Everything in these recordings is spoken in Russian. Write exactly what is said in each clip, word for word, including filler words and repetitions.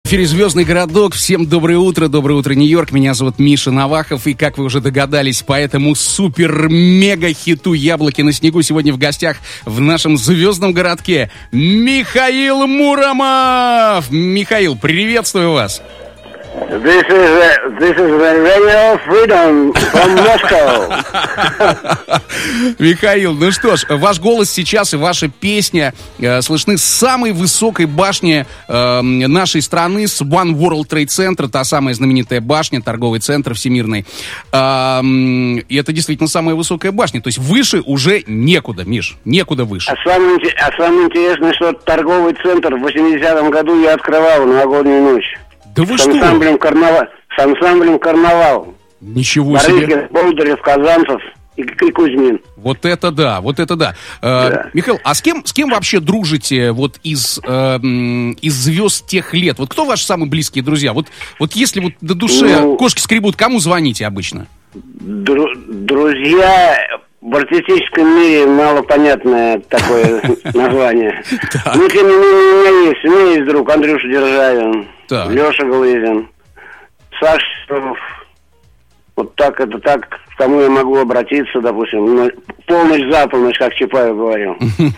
эфире «Звездный городок». Всем доброе утро, доброе утро, Нью-Йорк. Меня зовут Миша Навахов. И, как вы уже догадались, по этому супер-мега-хиту «Яблоки на снегу» сегодня в гостях в нашем звездном городке Михаил Муромов. Михаил, приветствую вас. This is, uh, this is Radio Freedom from Moscow. Михаил, ну что ж, ваш голос сейчас и ваша песня э, слышны с самой высокой башни э, нашей страны, с One World Trade Center, та самая знаменитая башня, торговый центр всемирный. Э, и это действительно самая высокая башня, то есть выше уже некуда, Миш, некуда выше. А самое, а самое интересное, что торговый центр в восьмидесятом году я открывал в новогоднюю ночь. Да вы с что? Ансамблем карнавал, с ансамблем «Карнавал». Ничего Барыгин, себе. Болдырев, Казанцев и, и Кузьмин. Вот это да, вот это да. Э, Да. Михаил, а с кем, с кем вообще дружите вот из, э, м, из звезд тех лет? Вот кто ваши самые близкие друзья? Вот, вот если вот до души Ну, кошки скребут, кому звоните обычно? Дру- друзья... В артистическом мире малопонятное такое название. Ну, тем не менее, у меня есть. У меня есть друг Андрюша Державин, Так. Леша Глызин, Саша Стров. Вот так, это так, к кому я могу обратиться, допустим, ну, полночь за полночь, как Чапаев говорил.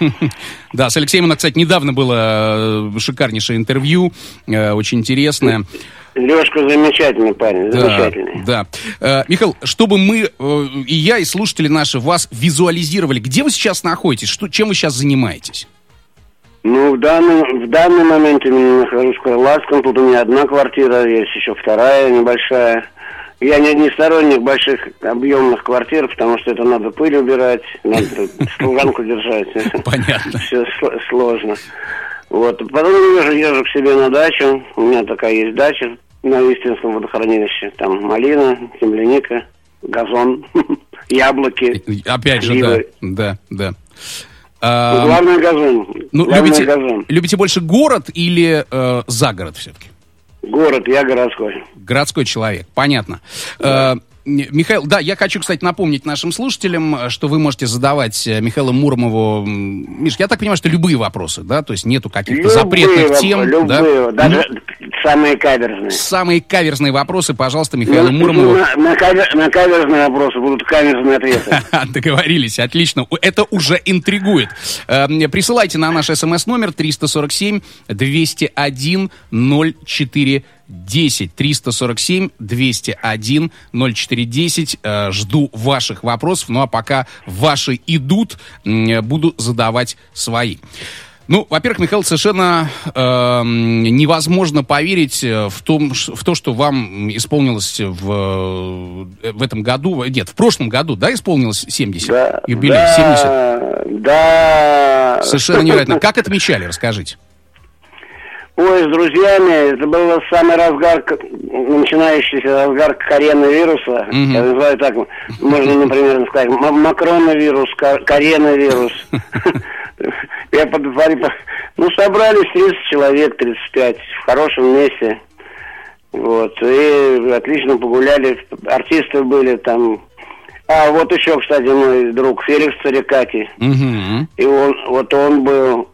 Да, с Алексеем у нас, кстати, недавно было э, шикарнейшее интервью, э, очень интересное. Лешка замечательный парень, Да, замечательный. да. Э, Михаил, чтобы мы, э, и я, и слушатели наши, вас визуализировали, где вы сейчас находитесь, что, чем вы сейчас занимаетесь? Ну, в данный, в данный момент я нахожусь в Крылатском, тут у меня одна квартира, есть еще вторая небольшая. Я не, не сторонник больших объемных квартир, потому что это надо пыль убирать, надо служанку держать. Понятно. Все сложно. Вот. Потом езжу, езжу к себе на дачу. У меня такая есть дача на Истинском водохранилище. Там малина, земляника, газон, яблоки. Опять же, сливы. да, да, да. Ну, А, главный газон. ну, Главный любите, газон. любите больше город или э, загород все-таки? Город, я городской. Городской человек, понятно. Да. Э, Михаил, да, я хочу, кстати, напомнить нашим слушателям, что вы можете задавать Михаилу Муромову, Миш, я так понимаю, что любые вопросы, да, то есть нету каких-то Любые запретных воп- тем, любые, да? даже самые каверзные. Самые каверзные вопросы, пожалуйста, Михаилу Ну, Муромову. На, на, кавер- на каверзные вопросы будут каверзные ответы. Договорились, отлично. Это уже интригует. Э, Присылайте на наш смс-номер триста сорок семь двести один ноль четыре десять. триста сорок семь двести один ноль четыре десять. Э, Жду ваших вопросов. Ну а пока ваши идут, м, буду задавать свои. Ну, во-первых, Михаил, совершенно э, невозможно поверить в, том, в то, что вам исполнилось в, в этом году, нет, в прошлом году, да, исполнилось семьдесят? Да, Юбилей, да, семьдесят? Да. Совершенно невероятно. Как отмечали, расскажите. Ой, с друзьями, это был самый разгар, начинающийся разгар коронавируса. Мгм. Я называю так, можно, например, сказать, м- макроновирус, ко- коронавирус. Я под, ну, собрались тридцать человек, тридцать пять, в хорошем месте. Вот, и отлично погуляли, артисты были там. А, вот еще, кстати, мой друг Феликс Царикати. Угу. И он, вот он был...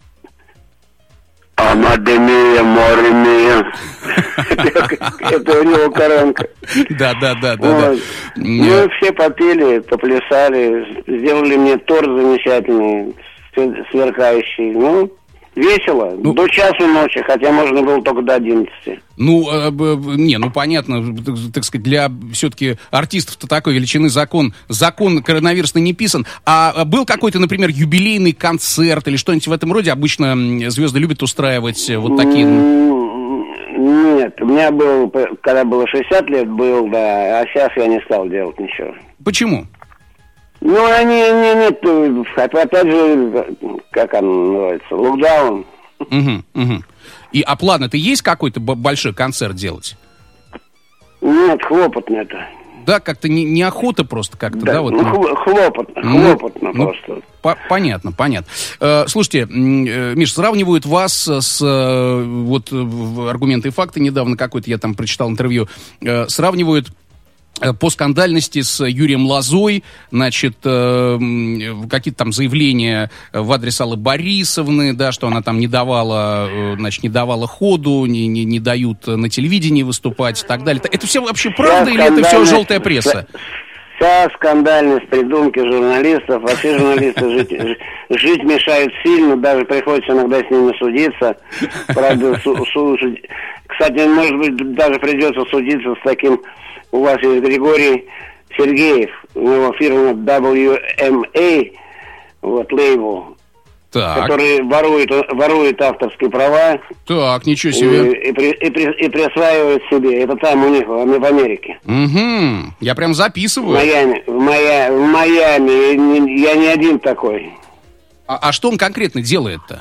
Амадемия, Моремия. Это у него коронка. Да, да, да, да. Вот. Ну, все попели, поплясали, сделали мне торт замечательный, сверкающий. Ну, весело. Ну, до часу ночи, хотя можно было только до одиннадцати. Ну, э, б- б- не, ну понятно, так, так сказать, для все-таки артистов-то такой величины закон, закон коронавирусный не писан. А был какой-то, например, юбилейный концерт или что-нибудь в этом роде? Обычно м, звезды любят устраивать вот такие... М, Нет, у меня был, когда было шестьдесят лет, был, да, а сейчас я не стал делать ничего. Почему? Ну, они, не, нет, опять же, как оно называется, локдаун. Угу, угу. И, а план-то есть какой-то б- большой концерт делать? Нет, хлопотно это. Да, как-то не, неохота просто как-то, да? Да, вот, ну, ну, хло- хлопотно, ну, хлопотно ну, просто. по- понятно, понятно. Э, слушайте, м, э, Миш, сравнивают вас с, э, вот, в «Аргументы и факты» недавно какой-то, я там прочитал интервью, э, сравнивают по скандальности с Юрием Лозой, значит, э, какие-то там заявления в адрес Аллы Борисовны, да, что она там не давала, э, значит, не давала ходу, не, не, не дают на телевидении выступать и так далее. Это все вообще правда или это все желтая пресса? Вся скандальность, придумки журналистов, вообще журналисты жить, жить мешают сильно, даже приходится иногда с ними судиться. Правда, су, су, кстати, может быть, даже придется судиться с таким, у вас есть Григорий Сергеев, у него фирма дабл ю эм эй, вот, лейбл, так. который ворует, ворует авторские права. Так, ничего себе. И, и, и, и, и присваивает себе. Это там у них, в Америке. Угу. Я прям записываю. В Майами. В, Майами, в Майами. Я не один такой. А, а что он конкретно делает-то?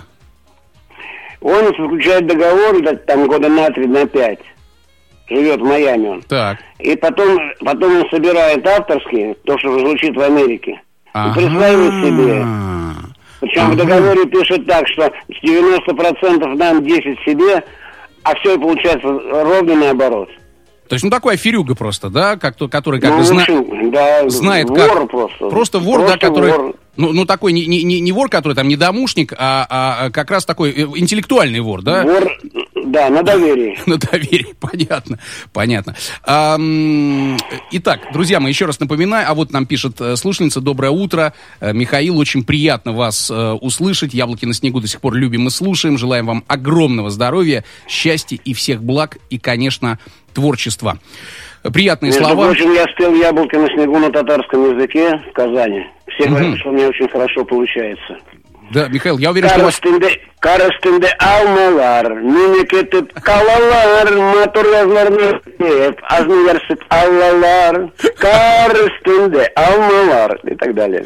Он заключает договор, там года на три, на пять. Живет в Майами он. Так. И потом, потом он собирает авторские, то, что звучит в Америке. Ага. И присваивает себе. Причем ага. в договоре пишет так, что девяносто процентов нам, десять себе, а все получается ровно наоборот. То есть, ну, такой аферюга просто, да, как то, который как ну, бы зна... общем, да, знает вор как... просто. Просто вор, просто да, который... Вор. Ну, ну, такой не, не, не вор, который там не домушник, а, а как раз такой интеллектуальный вор, да? Вор, да, на доверии. На доверии, понятно, понятно. А, итак, друзья мои, еще раз напоминаю, а вот нам пишет слушательница: доброе утро, Михаил, очень приятно вас услышать, «Яблоки на снегу» до сих пор любим и слушаем, желаем вам огромного здоровья, счастья и всех благ, и, конечно, творчества. Приятные Между слова. Между прочим, я спел «Яблоки на снегу» на татарском языке в Казани. Все говорят, угу. что у меня очень хорошо получается. Да, Михаил, я уверен, что у вас... Карастынды алмалар, мемлекеттеп калалар, матур язларны деп, азныярсып аллалар, карастынды алмалар и так далее.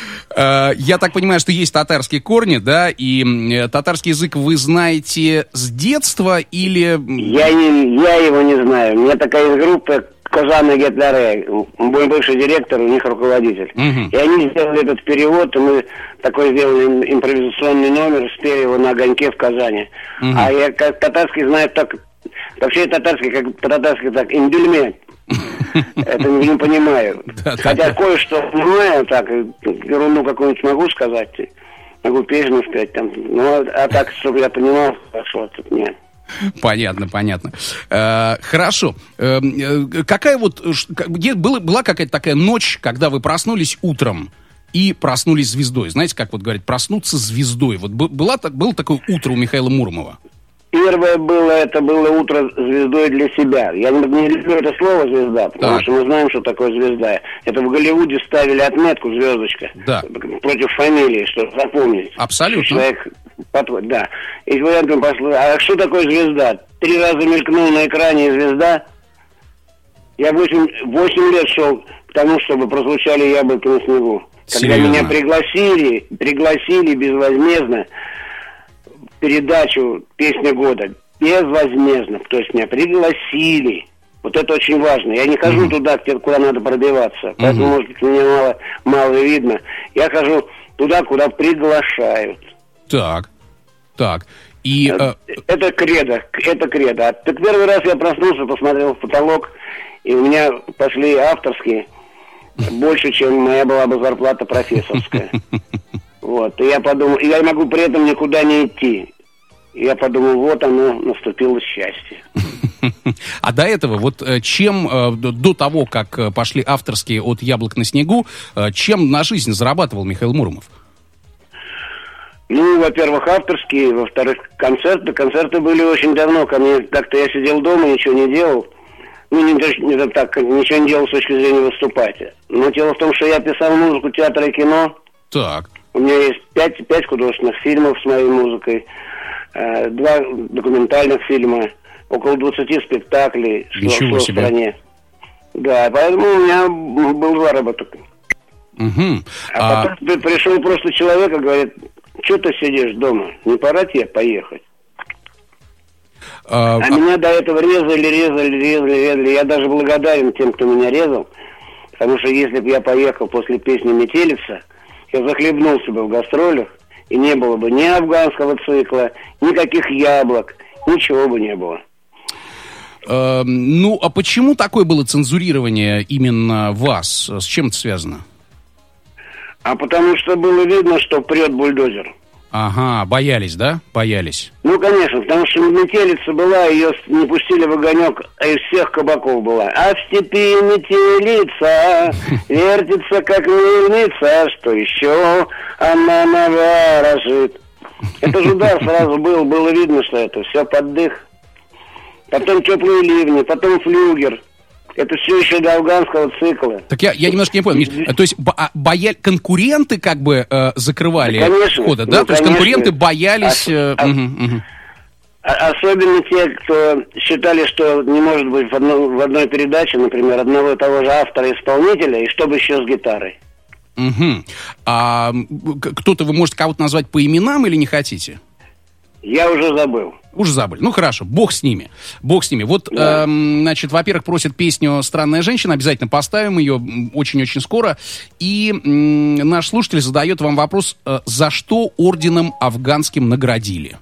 Я так понимаю, что есть татарские корни, да, и татарский язык вы знаете с детства или... Я, не, я его не знаю. У меня такая есть группа Козаны Гетлере, мой бывший директор, у них руководитель. Uh-huh. И они сделали этот перевод, и мы такой сделали импровизационный номер, спели его на огоньке в Казани. Uh-huh. А я как татарский знаю так... Вообще татарский, как по-татарски так, индюльме. Это не понимаю. Хотя кое-что понимаю, так, ерунду какую-нибудь могу сказать, могу песню спеть там. Ну, а так, чтобы я понимал, хорошо, тут нет. Понятно, понятно. Э, хорошо. Э, какая вот... Была, была какая-то такая ночь, когда вы проснулись утром и проснулись звездой? Знаете, как вот говорят, проснуться звездой. Вот была, было такое утро у Михаила Муромова? Первое было, это было утро звездой для себя. Я не, не люблю это слово «звезда», потому так. что мы знаем, что такое звезда. Это в Голливуде ставили отметку «звездочка» да. против фамилии, чтобы запомнить. Абсолютно. Человек подходит, да. И вариантом пошло, а что такое звезда? Три раза мелькнул на экране звезда. Я восемь лет шел к тому, чтобы прозвучали «Яблоки на снегу». Когда Серьезно? Меня пригласили, пригласили безвозмездно передачу «Песня года», безвозмездно, то есть меня пригласили. Вот это очень важно. Я не хожу mm-hmm. туда, куда надо пробиваться, mm-hmm. поэтому, может быть, меня мало, мало видно. Я хожу туда, куда приглашают. Так, так. И, это, э... это кредо, это кредо. А так первый раз я проснулся, посмотрел в потолок, и у меня пошли авторские больше, чем моя была бы зарплата профессорская. Вот, и я подумал, я могу при этом никуда не идти. И я подумал, вот оно, наступило счастье. А до этого, вот чем, до того, как пошли авторские от «Яблок на снегу», чем на жизнь зарабатывал Михаил Муромов? Ну, во-первых, авторские, во-вторых, концерты. Концерты были очень давно. Ко мне как-то я сидел дома, ничего не делал. Ну, не, не так, ничего не делал с точки зрения выступать. Но дело в том, что я писал музыку театра и кино. Так. У меня есть пять, пять художественных фильмов с моей музыкой, э, два документальных фильма, около двадцати спектаклей в стране. Да, поэтому у меня был заработок. Угу. А, а потом пришел просто человек и говорит, что ты сидишь дома, не пора тебе поехать? А, а меня до этого резали, резали, резали, резали. Я даже благодарен тем, кто меня резал, потому что если бы я поехал после песни «Метелица», я захлебнулся бы в гастролях, и не было бы ни афганского цикла, никаких яблок, ничего бы не было. Э, ну, а почему такое было цензурирование именно вас? С чем это связано? А потому что было видно, что прет бульдозер. Ага, боялись, да? Боялись. Ну, конечно, потому что метелица была, ее не пустили в огонек, а из всех кабаков была. А в степи метелица вертится, как мельница, что еще она наворожит. Это же удар сразу был, было видно, что это все под дых. Потом теплые ливни, потом флюгер. Это все еще до афганского цикла. Так я, я немножко не понял, Миш, то есть бо- боя... конкуренты как бы э, закрывали да, конечно, входы, да? Ну, то есть конечно. конкуренты боялись... Э, а, угу, угу. а, особенно те, кто считали, что не может быть в, одно, в одной передаче, например, одного и того же автора-исполнителя, и чтобы еще с гитарой. Угу. А кто-то, вы можете кого-то назвать по именам или не хотите? Я уже забыл. Уже забыли. Ну, хорошо, бог с ними. Бог с ними. Вот, да. эм, значит, во-первых, просит песню «Странная женщина». Обязательно поставим ее очень-очень скоро. И м, наш слушатель задает вам вопрос, э, за что орденом афганским наградили?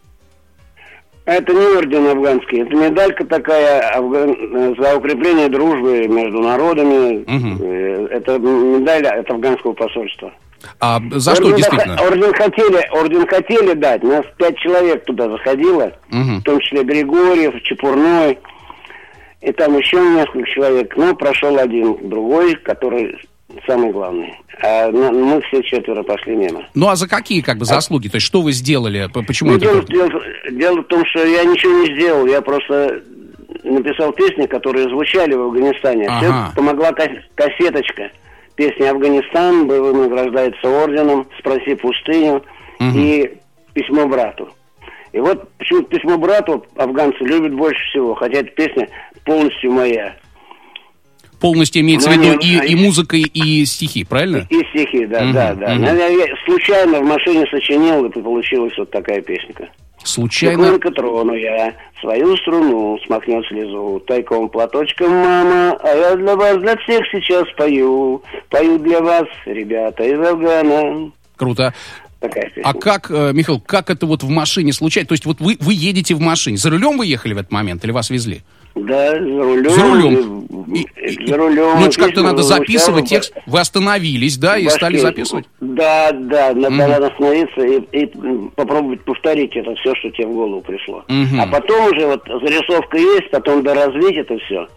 Это не орден афганский. Это медалька такая афган... за укрепление дружбы между народами. Угу. Это медаль от афганского посольства. А за орден, что действительно? Орден хотели, орден хотели дать. Нас пять человек туда заходило, угу. В том числе Григорьев, Чепурной, и там еще несколько человек. Но прошел один, другой, который самый главный. А мы все четверо пошли мимо. Ну а за какие как бы заслуги? А... То есть что вы сделали? Почему ну, это? Дело, дело, дело в том, что я ничего не сделал. Я просто написал песни, которые звучали в Афганистане. Ага. Все помогла кассеточка. Песня «Афганистан» награждается орденом, «Спроси пустыню» угу. и «Письмо брату». И вот почему-то «Письмо брату» афганцы любят больше всего, хотя эта песня полностью моя. Полностью имеется в виду и, и музыка, и стихи, правильно? И, и стихи, да, угу, да, да. Угу. Я, я случайно в машине сочинил, и получилась вот такая песенка. Случайно? Тихонько трону я свою струну, смахнет слезу тайком платочком мама, а я для вас, для всех сейчас пою, пою для вас, ребята из Афгана. Круто. Такая песня. А как, Михаил, как это вот в машине случается? То есть вот вы, вы едете в машине, за рулем вы ехали в этот момент или вас везли? Да, за рулем. За рулем. И, и, за рулем. Ну, это как-то надо записывать текст. Вы остановились, да, и стали записывать? Да, да, надо, mm-hmm. надо остановиться и, и попробовать повторить это все, что тебе в голову пришло. Mm-hmm. А потом уже вот зарисовка есть, потом доразвить это все.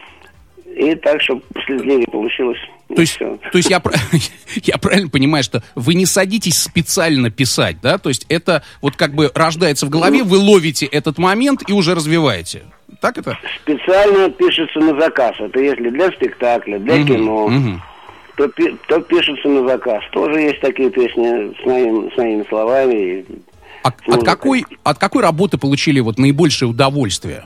И так, чтобы последнее получилось. То есть, то есть я, я правильно понимаю, что вы не садитесь специально писать, да? То есть это вот как бы рождается в голове, вы ловите этот момент и уже развиваете. Так это? Специально пишется на заказ. Это если для спектакля, для угу, кино, угу. То, то пишется на заказ. Тоже есть такие песни с моими, с моими словами. А, от, какой, от какой работы получили вот наибольшее удовольствие?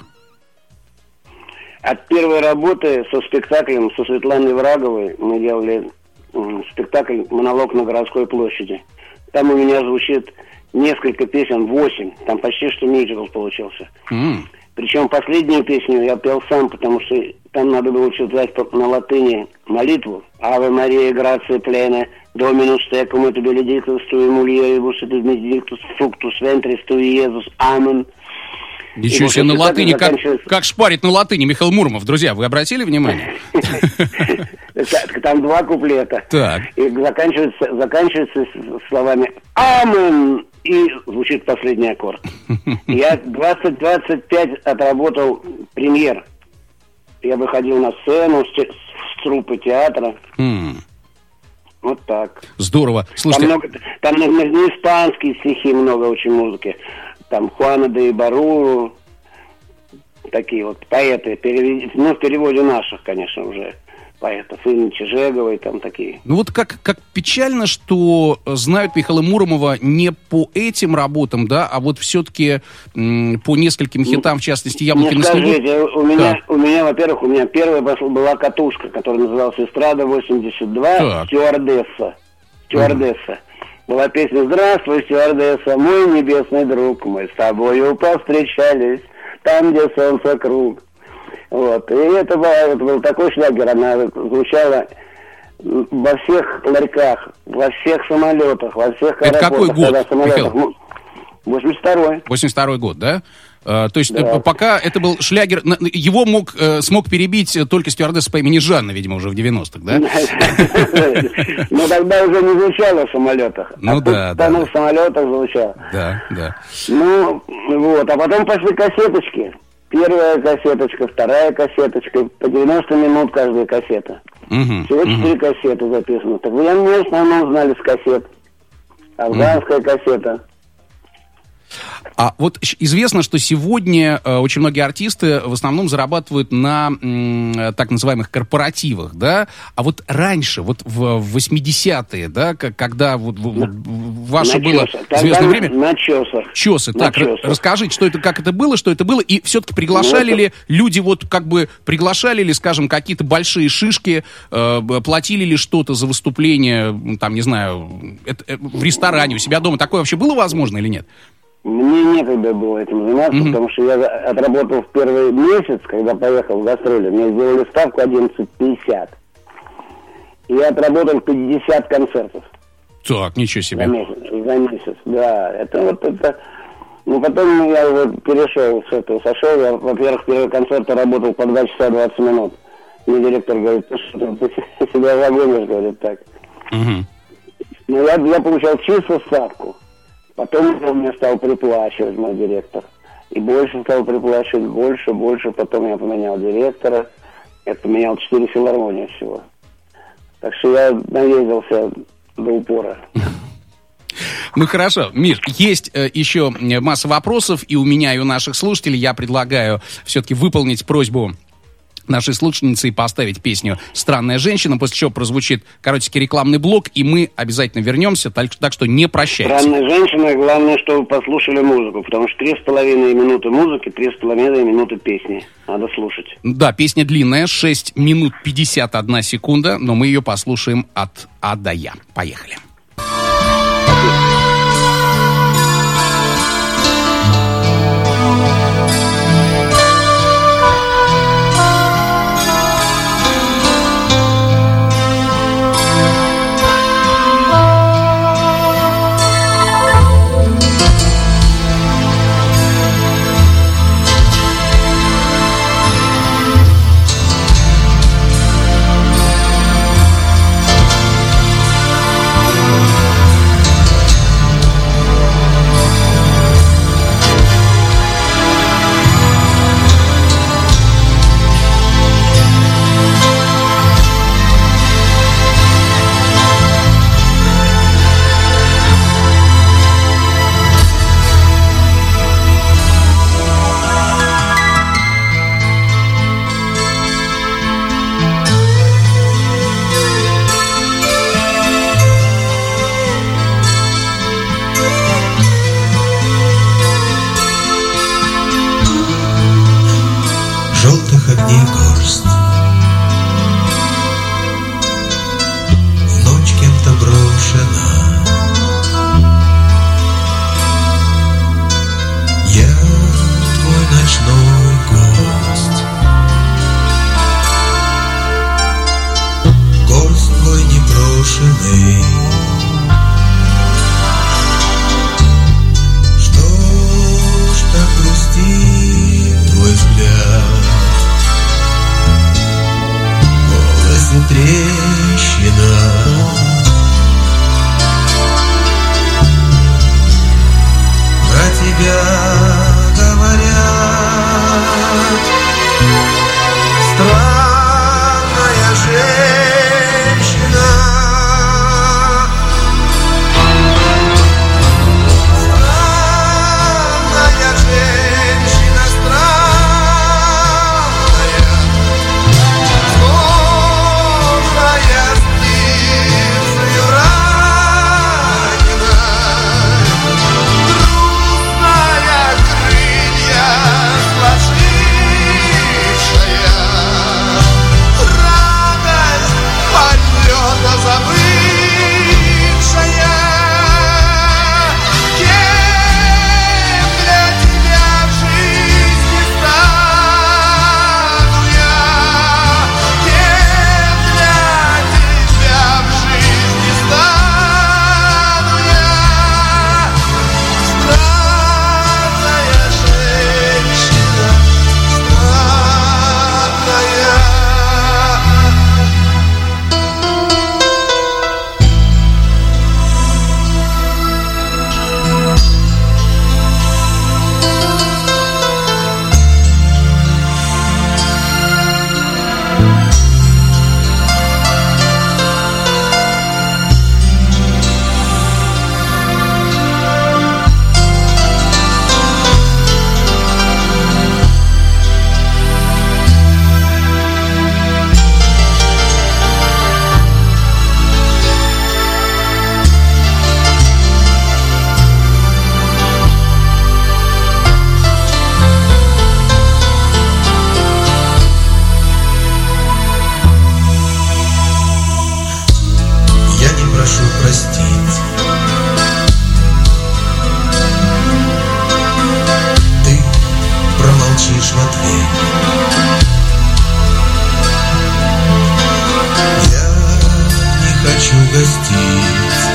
От первой работы со спектаклем, со Светланой Враговой, мы делали спектакль «Монолог на городской площади». Там у меня звучит несколько песен, восемь. Там почти что мюзикл получился. Mm. Причем последнюю песню я пел сам, потому что там надо было читать на латыни молитву. «Аве Мария, грация плена, доминус текум et benedictus tui mulieribus et benedictus fructus ventris tui, Иисус, амен». Ничего себе, на латыни, как, как шпарит на латыни Михаил Муромов. Друзья, вы обратили внимание? Там два куплета. Так. И заканчивается, заканчивается словами «Амен». И звучит последний аккорд. Я двадцать двадцать пять отработал премьер. Я выходил на сцену с, с труппы театра. Mm. Вот так. Здорово. Слушайте... Там, много, там на, на, на испанские стихи много очень музыки. Там Хуана де Ибаруру. Такие вот поэты. Перевед... Ну, в переводе наших, конечно, уже поэтов. Инны Чижеговой, там такие. Ну вот как, как печально, что знают Михаила Муромова не по этим работам, да, а вот все-таки м, по нескольким хитам, в частности, «Яблоки на снегу». Скажите, у меня, у меня, во-первых, у меня первая была катушка, которая называлась «Эстрада восемьдесят два», «Стюардесса». «Стюардесса». Угу. Была песня «Здравствуй, стюардесса, мой небесный друг, мы с тобою повстречались там, где солнце круг». Вот. И это был, это был такой шлягер, она звучала во всех ларьках, во всех самолетах, во всех аэропортах. Это какой год, Михаил? восемьдесят второй. восемьдесят второй год, да? То есть Да. пока это был шлягер, его мог, смог перебить только стюардесса по имени Жанна, видимо, уже в девяностых, да? Но тогда уже не звучало в самолетах. Ну да, да. в самолетах звучало. Да, да. Ну, вот, а потом пошли кассеточки. Первая кассеточка, вторая кассеточка, по девяносто минут каждая кассета. Всего четыре кассеты записаны. Так вы меня в основном знали с кассет. Афганская кассета. А вот известно, что сегодня э, очень многие артисты в основном зарабатывают на м, так называемых корпоративах, да? А вот раньше, вот в восьмидесятые, да, как, когда вот, вот ваше на было чесах. звездное Тогда время... На чесах. Чесы. На Так, чесах. расскажите, что это, как это было, что это было, и все-таки приглашали Ну, это... ли люди, вот как бы приглашали ли, скажем, какие-то большие шишки, э, платили ли что-то за выступление, там, не знаю, это, э, в ресторане, у себя дома, такое вообще было возможно или нет? Мне некогда было этим заниматься, mm-hmm. потому что я отработал в первый месяц, когда поехал в гастроли, мне сделали ставку одиннадцать пятьдесят. И я отработал пятьдесят концертов. Так, ничего себе. За месяц, за месяц, да. Это вот это... Ну, потом я вот перешел с этого, сошел. Я, во-первых, первый концерт работал по два часа двадцать минут. Мне директор говорит, ты что, ты себя загонишь, говорит, так. Mm-hmm. Ну, я, я получал чисто ставку. Потом он мне стал приплачивать, мой директор. И больше стал приплачивать, больше, больше. Потом я поменял директора. Я поменял четыре филармонии всего. Так что я наездился до упора. Ну хорошо, Миш, есть э, еще масса вопросов и у меня, и у наших слушателей. Я предлагаю все-таки выполнить просьбу нашей слушательницы и поставить песню «Странная женщина», после чего прозвучит коротенький рекламный блок, и мы обязательно вернемся, так, так что не прощайтесь. «Странная женщина», главное, чтобы вы послушали музыку, потому что три с половиной минуты музыки, три с половиной минуты песни. Надо слушать. Да, песня длинная, шесть минут пятьдесят одна секунда, но мы ее послушаем от А до Я. Поехали. Желтых огней горсть, ночь кем-то брошена. Я твой ночной гость, гость твой непрошенный. Что ж так грустит твой взгляд? В голосе трещина, угостить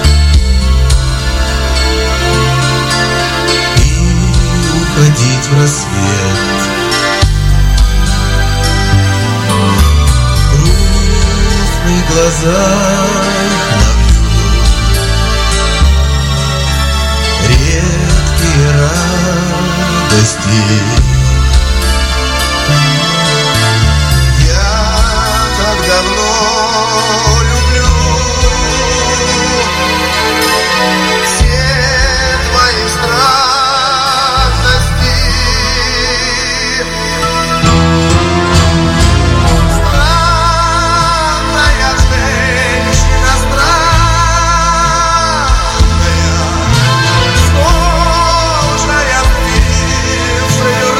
и уходить в рассвет. В грустных глазах ловлю редкие радости. Давно люблю все твои странности. Странная женщина, странная, схожая с бывшей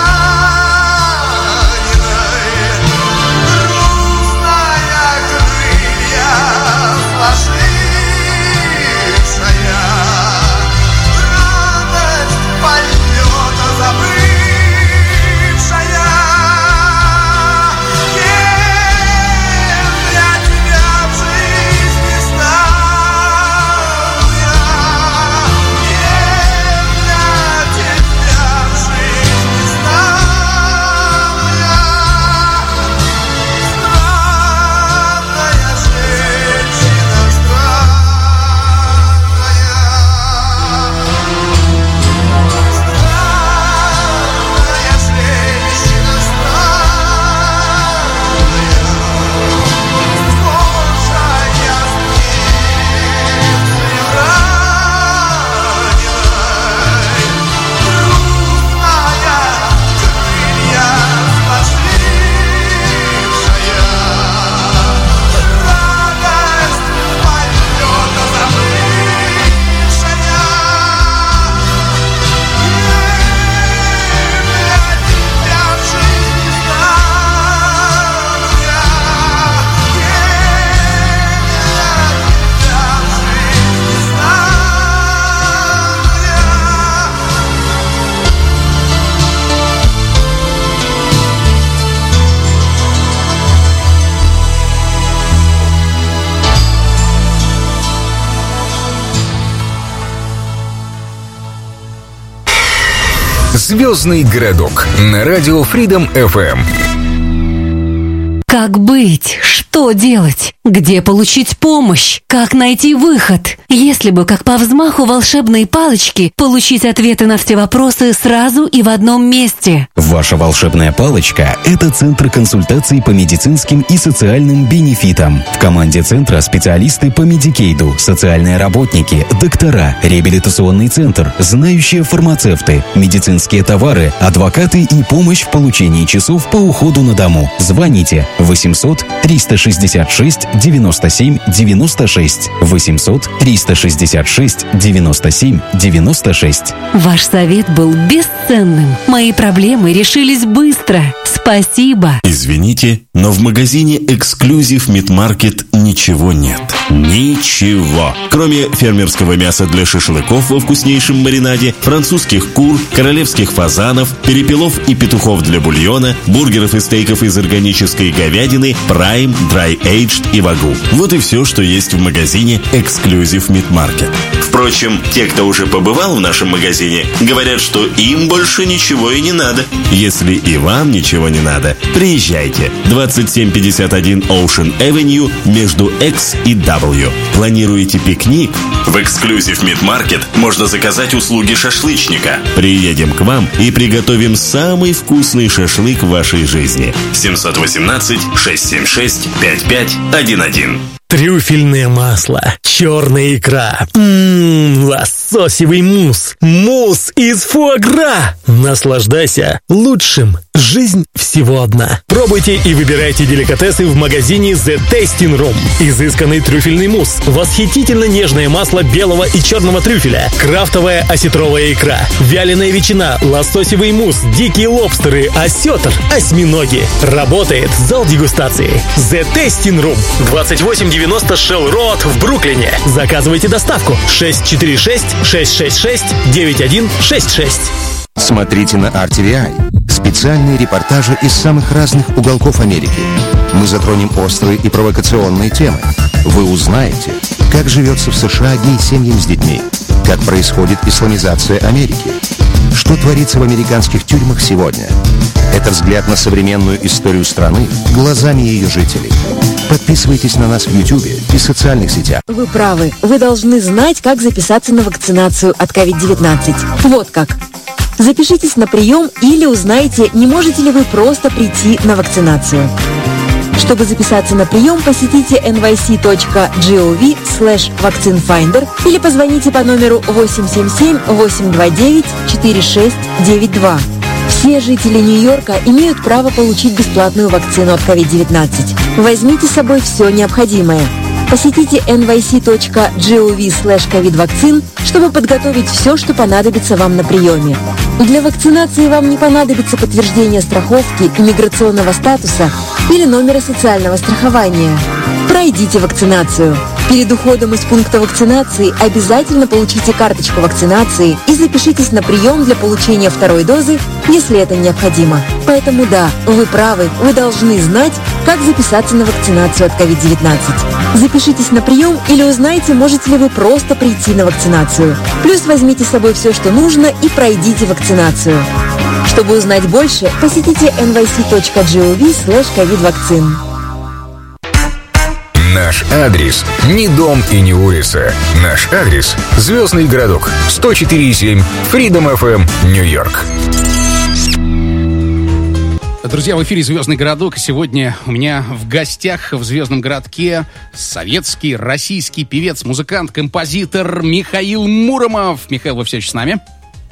«Звездный городок» на радио Freedom эф эм. Как быть? Что делать? Где получить помощь? Как найти выход? Если бы, как по взмаху волшебной палочки, получить ответы на все вопросы сразу и в одном месте. Ваша волшебная палочка – это Центр консультаций по медицинским и социальным бенефитам. В команде Центра специалисты по Медикейду, социальные работники, доктора, реабилитационный центр, знающие фармацевты, медицинские товары, адвокаты и помощь в получении часов по уходу на дому. Звоните восемьсот триста шестьдесят шесть девяносто семь девяносто шесть. восемьсот триста шестьдесят шесть девяносто семь девяносто шесть. Ваш совет был бесценным. Мои проблемы решились быстро. Спасибо. Извините, но в магазине Exclusive Meat Market ничего нет. Ничего. Кроме фермерского мяса для шашлыков во вкуснейшем маринаде, французских кур, королевских фазанов, перепелов и петухов для бульона, бургеров и стейков из органической говядины, Prime, Dry Aged и Wagyu. Вот и все, что есть в магазине Exclusive Meat Market. Впрочем, те, кто уже побывал в нашем магазине, говорят, что им больше ничего и не надо. Если и вам ничего не надо, приезжайте. двадцать семь пятьдесят один Ocean Avenue между X и W. Планируете пикник? В Exclusive Meat Market можно заказать услуги шашлычника. Приедем к вам и приготовим самый вкусный шашлык в вашей жизни. семьсот восемнадцать шестьсот семьдесят шесть пятьдесят пять одиннадцать. Трюфельное масло, черная икра, ммм, лососевый мусс, мусс из фуагра. Наслаждайся лучшим. Жизнь всего одна. Пробуйте и выбирайте деликатесы в магазине The Tasting Room. Изысканный трюфельный мусс, восхитительно нежное масло белого и черного трюфеля, крафтовая осетровая икра, вяленая ветчина, лососевый мусс, дикие лобстеры, осетр, осьминоги. Работает зал дегустации. The Tasting Room. двадцать восемь девяносто Shell Road в Бруклине. Заказывайте доставку шесть четыре шесть шесть шесть шесть девять один шесть шесть. Смотрите на ар ти ви ай. Специальные репортажи из самых разных уголков Америки. Мы затронем острые и провокационные темы. вы узнаете, как живется в США гей-семьям с детьми, как происходит исламизация Америки, что творится в американских тюрьмах сегодня. Это взгляд на современную историю страны глазами ее жителей. Подписывайтесь на нас в Ютубе и социальных сетях. Вы правы. Вы должны знать, как записаться на вакцинацию от ковид девятнадцать. Вот как. Запишитесь на прием или узнайте, не можете ли вы просто прийти на вакцинацию. Чтобы записаться на прием, посетите эн вай си точка гов слэш вакцинфайндер или позвоните по номеру восемь семь семь восемь два девять четыре шесть девять два. Все жители Нью-Йорка имеют право получить бесплатную вакцину от ковид девятнадцать. Возьмите с собой все необходимое. Посетите эн вай си точка гов слэш ковид-вакцин, чтобы подготовить все, что понадобится вам на приеме. Для вакцинации вам не понадобится подтверждение страховки, иммиграционного статуса или номера социального страхования. Пройдите вакцинацию. Перед уходом из пункта вакцинации обязательно получите карточку вакцинации и запишитесь на прием для получения второй дозы, если это необходимо. Поэтому да, вы правы, вы должны знать, как записаться на вакцинацию от ковид девятнадцать. Запишитесь на прием или узнайте, можете ли вы просто прийти на вакцинацию. Плюс возьмите с собой все, что нужно, и пройдите вакцинацию. Чтобы узнать больше, посетите эн вай си точка гов слэш ковид-вакцин. Наш адрес не дом и не улица. Наш адрес — Звездный городок, сто четыре и семь, Freedom эф эм, Нью-Йорк. Друзья, в эфире «Звездный городок». Сегодня у меня в гостях в «Звездном городке» советский, российский певец, музыкант, композитор Михаил Муромов. Михаил, вы все еще с нами?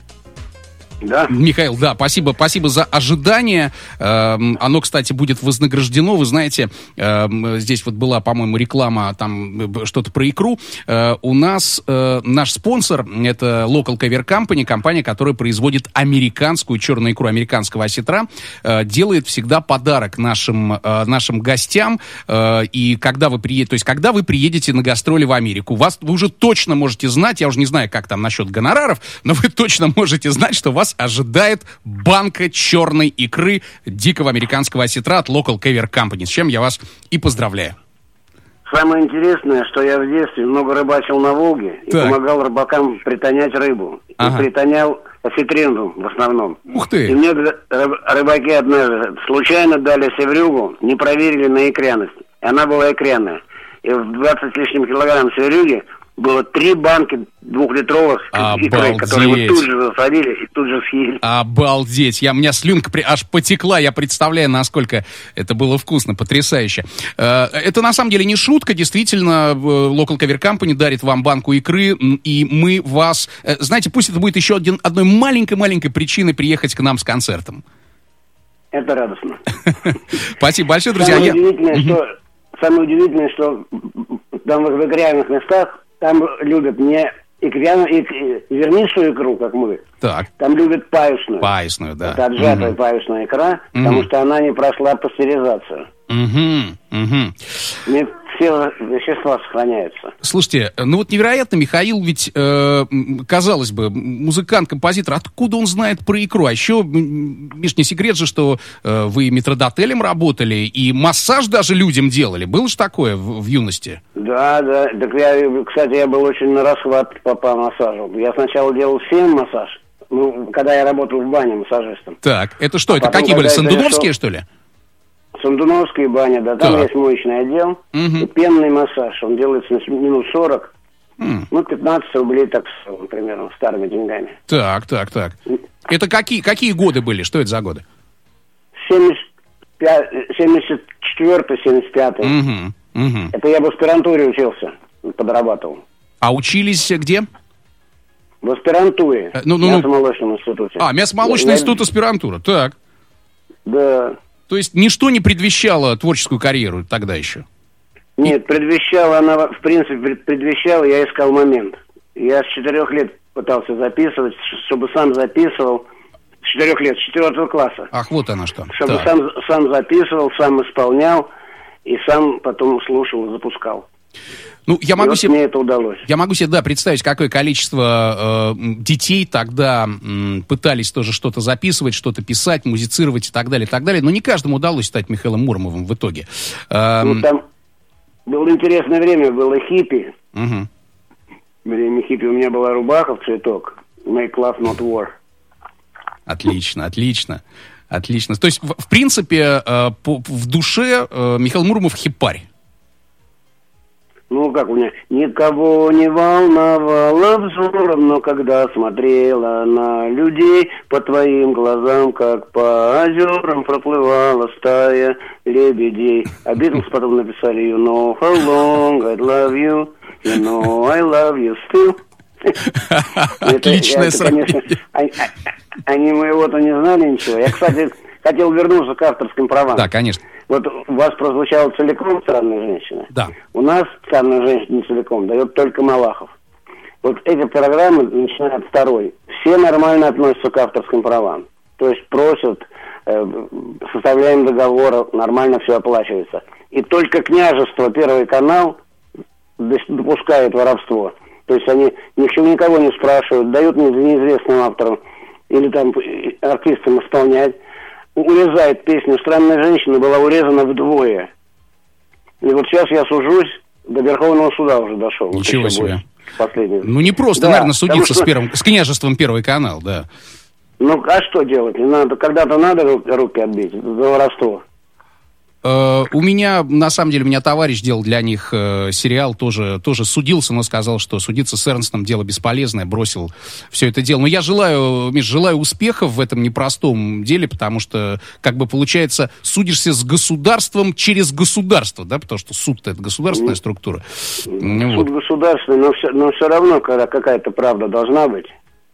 Да. Михаил, да, спасибо, спасибо за ожидание. Эм, оно, кстати, будет вознаграждено. Вы знаете, эм, здесь вот была, по-моему, реклама, там что-то про икру. Э, у нас э, наш спонсор — это Local Cover Company, компания, которая производит американскую черную икру, американского осетра. Э, делает всегда подарок нашим, э, нашим гостям. Э, и когда вы приедете, то есть когда вы приедете на гастроли в Америку, вас, вы уже точно можете знать, я уже не знаю, как там насчет гонораров, но вы точно можете знать, что вас ожидает банка черной икры дикого американского осетра от Local Cover Company, с чем я вас и поздравляю. Самое интересное, что я в детстве много рыбачил на Волге и так. помогал рыбакам притонять рыбу. Ага. И притонял осетрину в основном. Ух ты! И мне рыбаки однажды случайно дали севрюгу, не проверили на икряность. Она была икряная. И в двадцать с лишним килограмм севрюги было три банки двухлитровых икры, которые вот тут же засолили и тут же съели. Обалдеть! Я, у меня слюнка при, аж потекла, я представляю, насколько это было вкусно, потрясающе. Это на самом деле не шутка, действительно, Local Cover Company дарит вам банку икры, и мы вас... Знаете, пусть это будет еще один, одной маленькой-маленькой причиной приехать к нам с концертом. Это радостно. Спасибо большое, друзья. Самое удивительное, что... Самое удивительное, что там в икряных местах там любят не икряную, ик, зернистую икру, как мы. Так. Там любят паюсную. Паюсную, да. Это отжатая угу. паюсная икра, угу. потому что она не прошла пастеризацию. Угу, угу. Не все вещества сохраняются. Слушайте, ну вот невероятно, Михаил ведь, э, казалось бы, музыкант, композитор, откуда он знает про икру? А еще, Миш, не секрет же, что э, вы метрдотелем работали и массаж даже людям делали. Было же такое в, в юности? Да, да. Так я, кстати, я был очень на расхват по, по массажу. Я сначала делал всем массаж, ну, когда я работал в бане массажистом. Так, это что, а это потом, какие были, сандуновские, перешел... что ли? Сандуновская баня, да, там так. есть моечный отдел, угу. и пенный массаж, он делается минут сорок, mm. ну, пятнадцать рублей, так, примерно, старыми деньгами. Так, так, так. Это какие, какие годы были, что это за годы? семьдесят четвёртый семьдесят пятый. Угу. Угу. Это я в аспирантуре учился, подрабатывал. А учились где? В аспирантуре, э, ну, ну, в мясомолочном институте. А, мясомолочный я, институт, аспирантура, так. Да. То есть ничто не предвещало творческую карьеру тогда еще? Нет, предвещала она, в принципе, предвещала, я искал момент. Я с четырех лет пытался записывать, чтобы сам записывал. С четырех лет, с четвертого класса. Ах, вот она что. Чтобы сам, сам записывал, сам исполнял, и сам потом слушал, запускал. Ну, я могу вот себе, мне это удалось. Я могу себе, да, представить, какое количество э, детей тогда э, пытались тоже что-то записывать, что-то писать, музицировать и так далее, и так далее. Но не каждому удалось стать Михаилом Муромовым в итоге. Э, ну, там, было интересное время, было хиппи. Угу. Время хиппи, у меня была рубаха в цветок. Make love, not war. Отлично, отлично. Отлично. То есть, в, в принципе, э, по, в душе э, Михаил Муромов хипарь. Ну, как у меня, никого не волновало взором, но когда смотрела на людей, по твоим глазам, как по озерам, проплывала стая лебедей. А Битлз потом написали You know how long I love you, you know I love you still. Отличное сравнение. Они моего-то не знали ничего. Я, кстати, хотел вернуться к авторским правам. Да, конечно. Вот у вас прозвучала целиком «Странная женщина». Да. У нас «Странная женщина» не целиком, дает только Малахов. Вот эти программы, начиная от второй, все нормально относятся к авторским правам. То есть просят, э, составляем договор, нормально все оплачивается. И только княжество, Первый канал, допускает воровство. То есть они ни к чему никого не спрашивают, дают неизвестным авторам или там артистам исполнять. Урезает песню «Странная женщина», была урезана вдвое. И вот сейчас я сужусь, до Верховного суда уже дошел. Ничего вот себе. Последний. Ну, не просто, да, наверное, судиться что... с, первым, с княжеством Первый канал, да. Ну, а что делать? Не надо, когда-то надо руки отбить за воровство. Uh, у меня, на самом деле, у меня товарищ делал для них uh, сериал, тоже, тоже судился, но сказал, что судиться с Эрнстом дело бесполезное, бросил все это дело. Но я желаю, Миш, желаю успехов в этом непростом деле, потому что, как бы, получается, судишься с государством через государство, да, потому что суд-то это государственная mm. структура. Суд вот. Государственный, но все, но все равно, когда какая-то правда должна быть.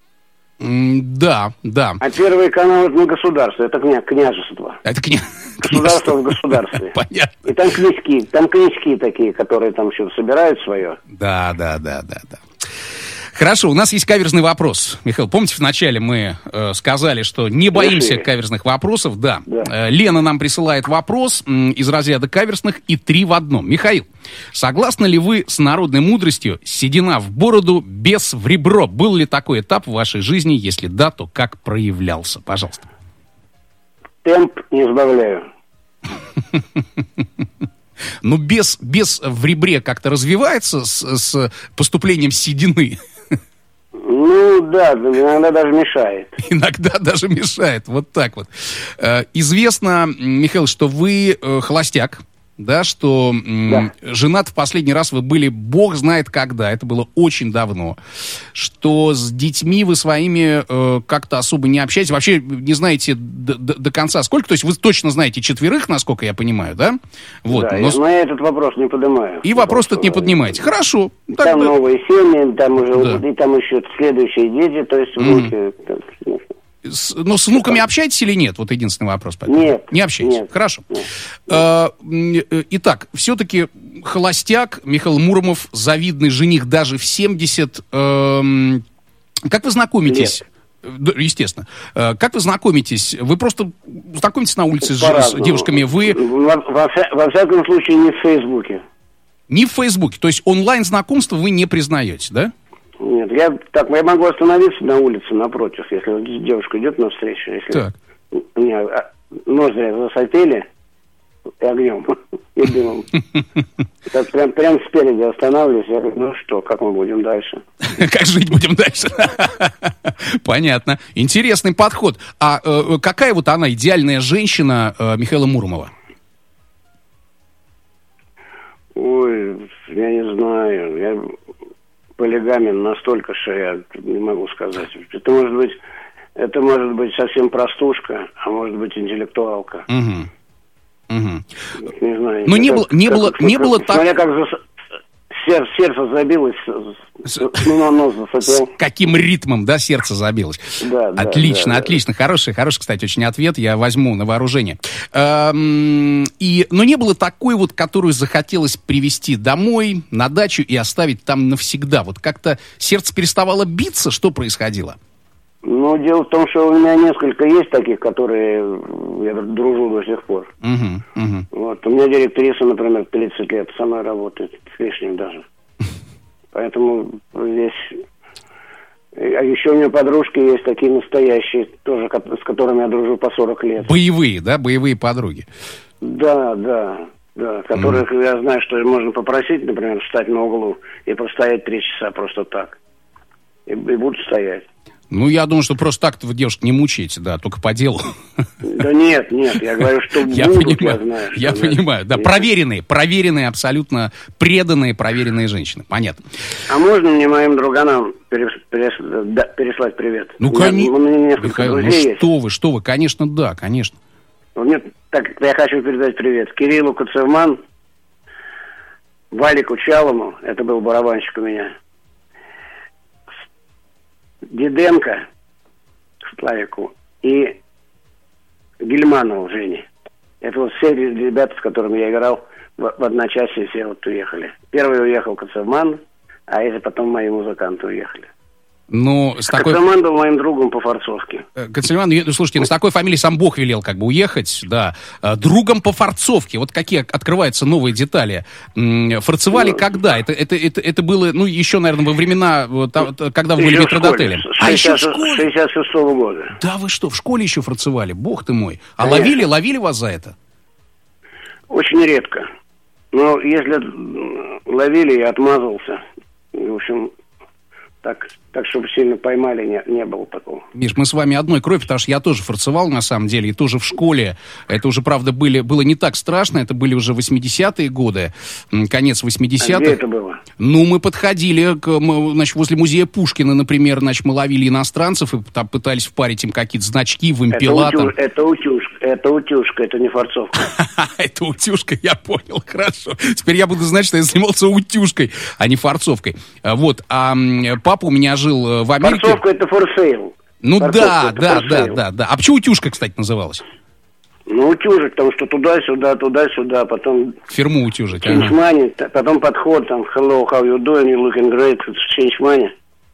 Да, да. А Первый канал — это не государство, это кня- княжество. Это кня... Государство в государстве. Понятно. И там князьки, там князьки такие, которые там что-то собирают свое. Да, да, да, да, да. Хорошо, у нас есть каверзный вопрос. Михаил, помните, вначале мы э, сказали, что не боимся Решили. каверзных вопросов? Да. да. Э, Лена нам присылает вопрос м, из разряда каверзных и три в одном. Михаил, согласны ли вы с народной мудростью «седина в бороду, бес в ребро»? Был ли такой этап в вашей жизни? Если да, то как проявлялся? Пожалуйста. Темп не сбавляю. Ну, бес, бес в ребре как-то развивается с, с поступлением седины? Ну, да, иногда даже мешает. Иногда даже мешает, вот так вот. Э, известно, Михаил, что вы э, холостяк, да, что м, да. женат в последний раз вы были бог знает когда, это было очень давно, что с детьми вы своими э, как-то особо не общаетесь, вообще не знаете до, до, до конца сколько, то есть вы точно знаете четверых, насколько я понимаю, да? Вот, да, но... но я этот вопрос не поднимаю. И вопрос этот не поднимаете, хорошо. Там тогда... новые семьи, там уже, да. и там еще следующие дети, то есть внуки. Mm-hmm. С, но с внуками общаетесь или нет? Вот единственный вопрос. Нет. Не общаетесь? Нет. Хорошо. Нет. А, итак, все-таки холостяк, Михаил Муромов, завидный жених даже в семьдесят. А, как вы знакомитесь? Нет. Естественно. А, как вы знакомитесь? Вы просто знакомитесь на улице с, с девушками? Вы... Во, во, во всяком случае, не в Фейсбуке. Не в Фейсбуке. То есть онлайн-знакомство вы не признаете, да? Нет, я так я могу остановиться на улице напротив, если девушка идет навстречу, если так. Меня ноздри засопели и огнем, и дымом. Так прям, прям спереди останавливаюсь, я говорю, ну что, как мы будем дальше? Как жить будем дальше? Понятно. Интересный подход. А э, какая вот она, идеальная женщина э, Михаила Муромова? Ой, я не знаю, я... полигамен настолько, что я не могу сказать. Это может быть, это может быть совсем простушка, а может быть интеллектуалка. Угу. Угу. Не знаю. Но не было, не было, как, не было так. Смотря как за... сердце, сердце забилось, с... ну на нос засопел. С каким ритмом, да, сердце забилось? Да, да. Отлично, да, отлично. Да. Хороший, хороший, кстати, очень ответ. Я возьму на вооружение. Эм, и, но не было такой вот, которую захотелось привезти домой, на дачу и оставить там навсегда. Вот как-то сердце переставало биться, что происходило? Ну, дело в том, что у меня несколько есть таких, которые я дружу до сих пор. Угу, угу. Вот. У меня директриса, например, тридцать лет со мной работает, с лишним даже. Поэтому здесь... А еще у меня подружки есть такие настоящие, тоже, с которыми я дружу по сорок лет. Боевые, да? Боевые подруги. Да, да. Да, которых mm. я знаю, что можно попросить, например, встать на углу и простоять три часа просто так. И, и будут стоять. Ну, я думаю, что просто так-то вы девушек не мучаете, да, только по делу. Да нет, нет, я говорю, что я будут, понимаю, я знаю. Я что понимаю, да, проверенные, проверенные, абсолютно преданные, проверенные женщины, понятно. А можно мне моим друганам перес, перес, да, переслать привет? Ну, конечно, Михаил, ну что вы, что вы, конечно, да, конечно. Нет, так, я хочу передать привет Кириллу Коцевман, Валику Чалому, это был барабанщик у меня, Диденко Славику и Гельманову Жене. Это вот все ребята, с которыми я играл в, в одночасье, все вот уехали. Первый уехал Коцевман, а эти потом мои музыканты уехали. Ну, с такой... Коцевман был моим другом по-форцовски. Коцевман, ну, слушайте, ну, с такой фамилией сам Бог велел как бы уехать, да. Другом по форцовке. Вот какие открываются новые детали. Форцевали ну, когда? Это, это, это, это было, ну, еще, наверное, во времена, когда вы были метрдотелем. А еще в школе? шестьдесят шестого года. Да вы что, в школе еще форцевали? Бог ты мой. А Конечно. ловили, ловили вас за это? Очень редко. Но если ловили, я отмазывался. В общем... Так, так, чтобы сильно поймали, не, не было такого. Миш, мы с вами одной крови, потому что я тоже форцевал, на самом деле, и тоже в школе. Это уже, правда, были, было не так страшно, это были уже восьмидесятые годы, конец восьмидесятых. А где это было? Ну, мы подходили, к, мы, значит, возле музея Пушкина, например, значит, мы ловили иностранцев и там пытались впарить им какие-то значки, вымпела. Это, утюж, это утюжка, это утюжка, это не форцовка. Это утюжка, я понял, хорошо. Теперь я буду знать, что я занимался утюжкой, а не форцовкой. Вот, а папа у меня жил в Америке. Форцовка это форсейл. Ну да, да, да, да, да. А почему утюжка, кстати, называлась? Ну, утюжить, потому что туда-сюда, туда-сюда, потом... Фирму утюжить, change money, потом подход, там, hello, how you doing, you looking great, change money.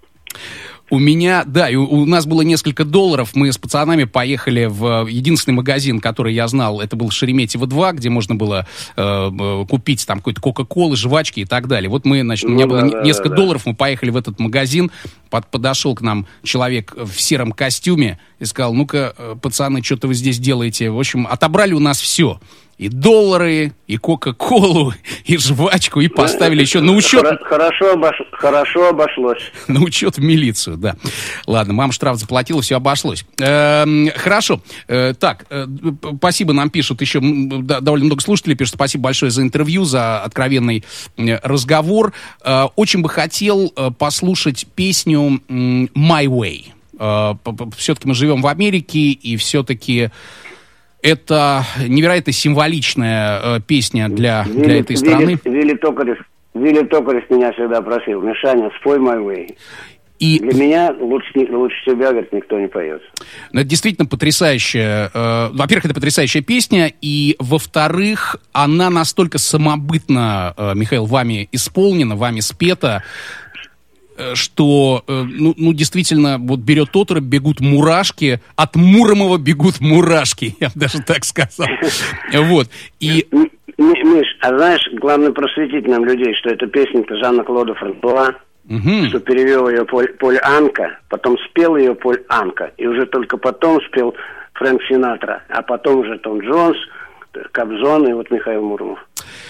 У меня, да, и у, у нас было несколько долларов, мы с пацанами поехали в единственный магазин, который я знал, это был Шереметьево два, где можно было э, купить там какой-то кока-колы, жвачки и так далее. Вот мы, значит, у меня ну, было да, несколько да, долларов, да. Мы поехали в этот магазин, под, подошел к нам человек в сером костюме и сказал, ну-ка, пацаны, что-то вы здесь делаете? В общем, отобрали у нас все. И доллары, и кока-колу, и жвачку, и поставили еще на учет... Хорошо, обош... Хорошо обошлось. На учет в милицию, да. Ладно, мама штраф заплатила, все обошлось. Э-м, хорошо. Э, так, э, спасибо, нам пишут еще, да, довольно много слушателей пишут, спасибо большое за интервью, за откровенный э, разговор. Э, очень бы хотел э, послушать песню э, «My Way». Э, все-таки мы живем в Америке, и все-таки... Это невероятно символичная э, песня для, Вилли, для этой страны. Вилли, Вилли, Токарев, Вилли Токарев меня всегда просил: Мишаня, спой «My Way». И... Для меня лучше, лучше тебя, говорит, никто не поет. Ну, это действительно потрясающая... Э, во-первых, это потрясающая песня, и, во-вторых, она настолько самобытно, э, Михаил, вами исполнена, вами спета, что, ну, ну, действительно, вот берет отрыв, бегут мурашки, от Муромова бегут мурашки, я бы даже так сказал. Вот, и... Миш, а знаешь, главное просветить нам людей, что эта песня-то Жана-Клода Франсуа, угу. Что перевел ее Поль, Поль Анка, потом спел ее Поль Анка, и уже только потом спел Фрэнк Синатра, а потом уже Том Джонс, Кобзон и вот Михаил Муромов.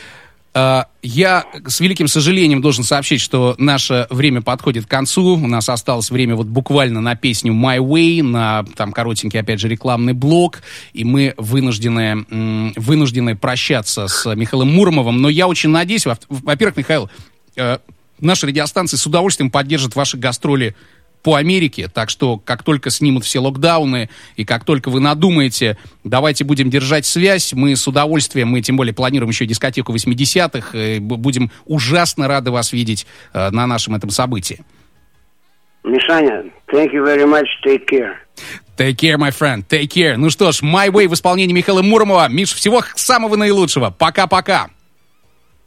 Я с великим сожалением должен сообщить, что наше время подходит к концу. У нас осталось время вот буквально на песню «My Way», на там коротенький, опять же, рекламный блок. И мы вынуждены, вынуждены прощаться с Михаилом Муромовым. Но я очень надеюсь, во-первых, Михаил, наша радиостанция с удовольствием поддержит ваши гастроли по Америке, так что как только снимут все локдауны и как только вы надумаете, давайте будем держать связь, мы с удовольствием, мы тем более планируем еще дискотеку восьмидесятых, будем ужасно рады вас видеть э, на нашем этом событии. Мишаня, thank you very much, take care. Take care, my friend, take care. Ну что ж, «My Way» в исполнении Михаила Муромова. Миш, всего самого наилучшего. Пока-пока.